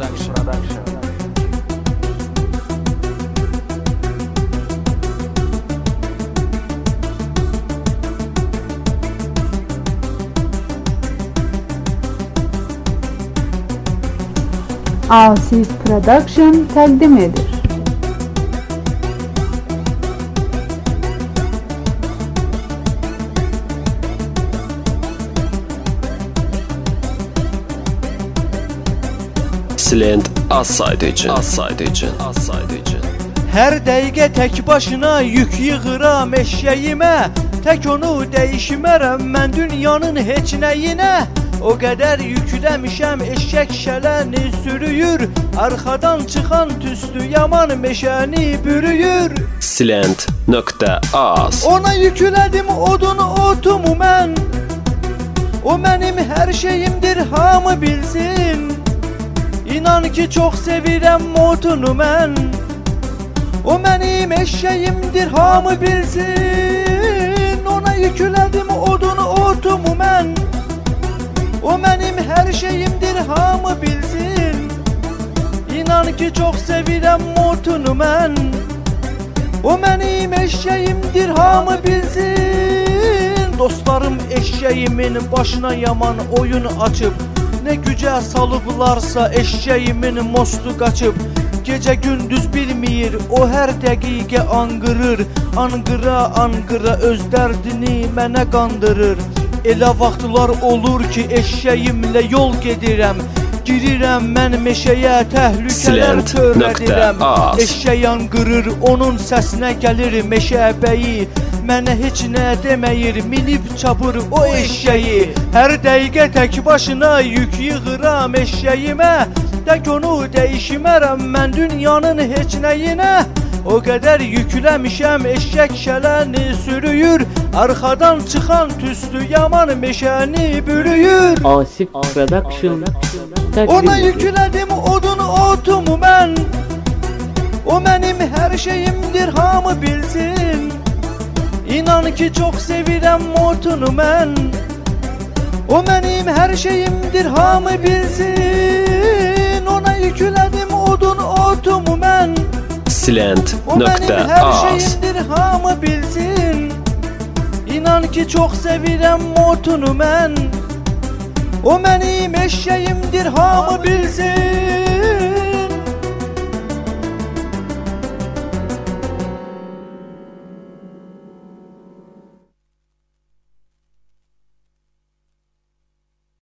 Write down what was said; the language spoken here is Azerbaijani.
Asif Production təqdim edir. Silent az-saydı üçün. Hər dəqiqə tək başına yük yığıram eşşəyimə. Tək onu dəyişmərəm mən dünyanın heç nəyinə. O qədər yükləmişəm eşşək şələni sürüyür. Arxadan çıxan tüstü yaman meşəni bürüyür. Silent.az Ona yüklədim odunu otumu mən. O mənim hər şeyimdir hamı bilsin. İnan ki çox sevirəm modunu mən. O mənim eşşəyimdir hamı bilsin. Ona yüklədim odunu otumu mən. O mənim hər şeyimdir hamı bilsin. İnan ki çox sevirəm modunu mən. O mənim eşşəyimdir hamı bilsin. Dostlarım eşşəyimin başına yaman oyun açıb. Nə gücə salıblarsa eşşəyimin mostu qaçıb. Gecə gündüz bilmir, o hər dəqiqə anqırır. Anqıra öz dərdini mənə qandırır. Elə vaxtlar olur ki eşşəyimlə yol gedirəm. Girirəm mən meşəyə, təhlükələr törədirəm. Eşşək yanqırır, onun səsinə gəlir meşə bəyi. Mənə heç nə deməyir, minib çapır o eşşəyi. Hər dəqiqə tək başına yük yığıram eşşəyimə. Tək onu dəyişmərəm mən dünyanın heç nəyinə. O qədər yükləmişəm eşşək şələni sürüyür. Arxadan çıxan tüstü yaman meşəni bürüyür. Asif Production Ona yüklədim odunu otumu mən. O mənim hər şeyimdir hamı bilsin. İnan ki çox sevirəm modunu mən. O mənim hər şeyimdir hamı bilsin. Ona yüklədim odunu otumu mən. O mənim hər şeyimdir hamı bilsin. İnan ki çox sevirəm modunu mən. O mənim eşşəyimdir hamı bilsin.